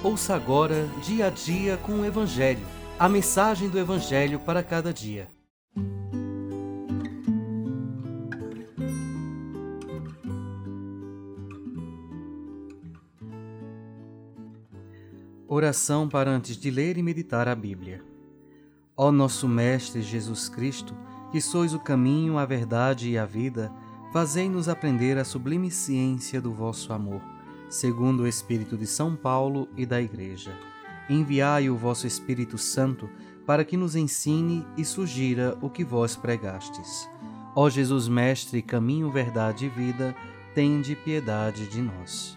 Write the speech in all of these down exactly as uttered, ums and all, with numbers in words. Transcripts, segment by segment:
Ouça agora Dia a Dia com o Evangelho, a mensagem do Evangelho para cada dia. Oração para antes de ler e meditar a Bíblia. Ó nosso Mestre Jesus Cristo, que sois o caminho, a verdade e a vida, fazei-nos aprender a sublime ciência do vosso amor, segundo o Espírito de São Paulo e da Igreja. Enviai o vosso Espírito Santo para que nos ensine e sugira o que vós pregastes. Ó Jesus Mestre, caminho, verdade e vida, tende piedade de nós.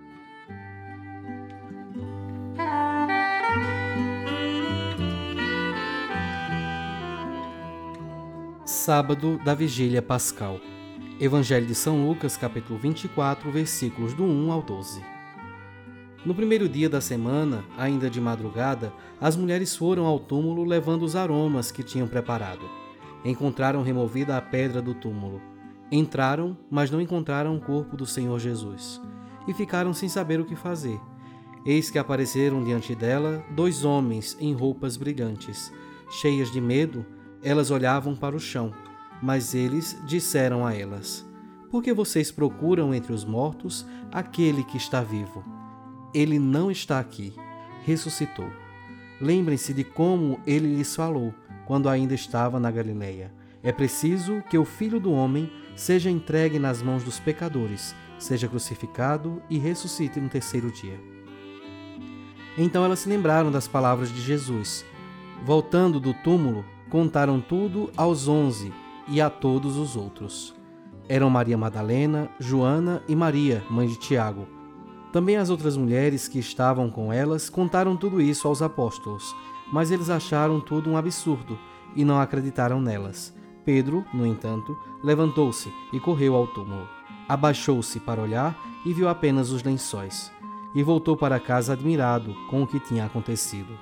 Sábado da Vigília Pascal. Evangelho de São Lucas, capítulo vinte e quatro, versículos do um ao doze. No primeiro dia da semana, ainda de madrugada, as mulheres foram ao túmulo levando os aromas que tinham preparado. Encontraram removida a pedra do túmulo. Entraram, mas não encontraram o corpo do Senhor Jesus, e ficaram sem saber o que fazer. Eis que apareceram diante dela dois homens em roupas brilhantes. Cheias de medo, elas olhavam para o chão, mas eles disseram a elas: por que vocês procuram entre os mortos aquele que está vivo? Ele não está aqui, ressuscitou. Lembrem-se de como ele lhes falou quando ainda estava na Galileia. É preciso que o Filho do Homem seja entregue nas mãos dos pecadores, seja crucificado e ressuscite no terceiro dia. Então elas se lembraram das palavras de Jesus. Voltando do túmulo, contaram tudo aos onze e a todos os outros. Eram Maria Madalena, Joana e Maria, mãe de Tiago. Também as outras mulheres que estavam com elas contaram tudo isso aos apóstolos, mas eles acharam tudo um absurdo e não acreditaram nelas. Pedro, no entanto, levantou-se e correu ao túmulo. Abaixou-se para olhar e viu apenas os lençóis, e voltou para casa admirado com o que tinha acontecido.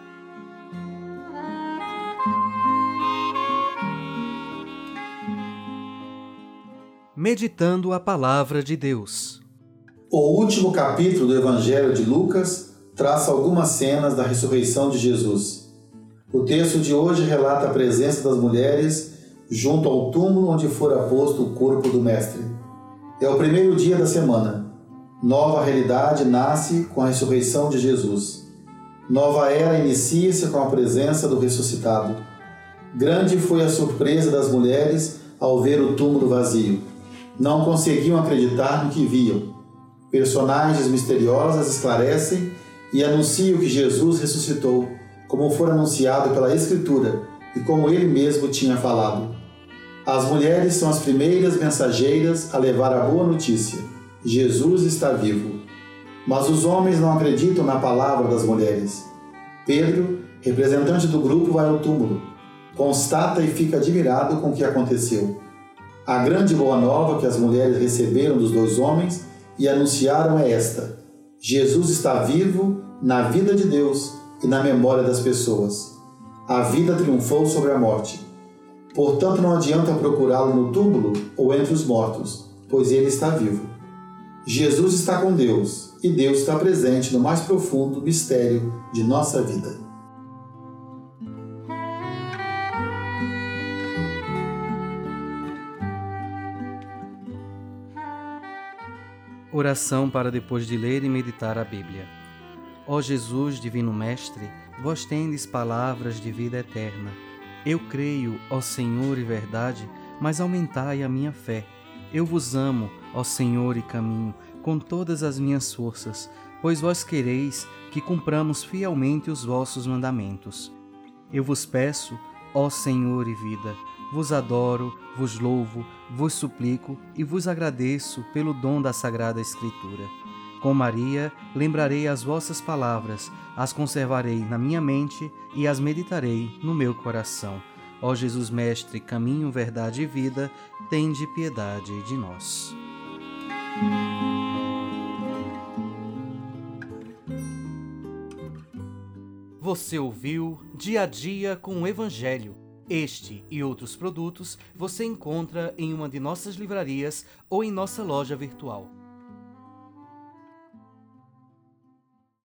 Meditando a Palavra de Deus. O último capítulo do Evangelho de Lucas traça algumas cenas da ressurreição de Jesus. O texto de hoje relata a presença das mulheres junto ao túmulo onde fora posto o corpo do Mestre. É o primeiro dia da semana. Nova realidade nasce com a ressurreição de Jesus. Nova era inicia-se com a presença do ressuscitado. Grande foi a surpresa das mulheres ao ver o túmulo vazio. Não conseguiam acreditar no que viam. Personagens misteriosas esclarecem e anunciam que Jesus ressuscitou, como for anunciado pela Escritura e como ele mesmo tinha falado. As mulheres são as primeiras mensageiras a levar a boa notícia: Jesus está vivo. Mas os homens não acreditam na palavra das mulheres. Pedro, representante do grupo, vai ao túmulo, constata e fica admirado com o que aconteceu. A grande boa nova que as mulheres receberam dos dois homens e anunciaram é esta: Jesus está vivo na vida de Deus e na memória das pessoas. A vida triunfou sobre a morte. Portanto, não adianta procurá-lo no túmulo ou entre os mortos, pois ele está vivo. Jesus está com Deus e Deus está presente no mais profundo mistério de nossa vida. Oração para depois de ler e meditar a Bíblia. Ó Jesus, Divino Mestre, vós tendes palavras de vida eterna. Eu creio, ó Senhor e verdade, mas aumentai a minha fé. Eu vos amo, ó Senhor e caminho, com todas as minhas forças, pois vós quereis que cumpramos fielmente os vossos mandamentos. Eu vos peço, ó Senhor e vida, vos adoro, vos louvo, vos suplico e vos agradeço pelo dom da Sagrada Escritura. Com Maria, lembrarei as vossas palavras, as conservarei na minha mente e as meditarei no meu coração. Ó Jesus Mestre, caminho, verdade e vida, tende piedade de nós. Você ouviu Dia a Dia com o Evangelho. Este e outros produtos você encontra em uma de nossas livrarias ou em nossa loja virtual.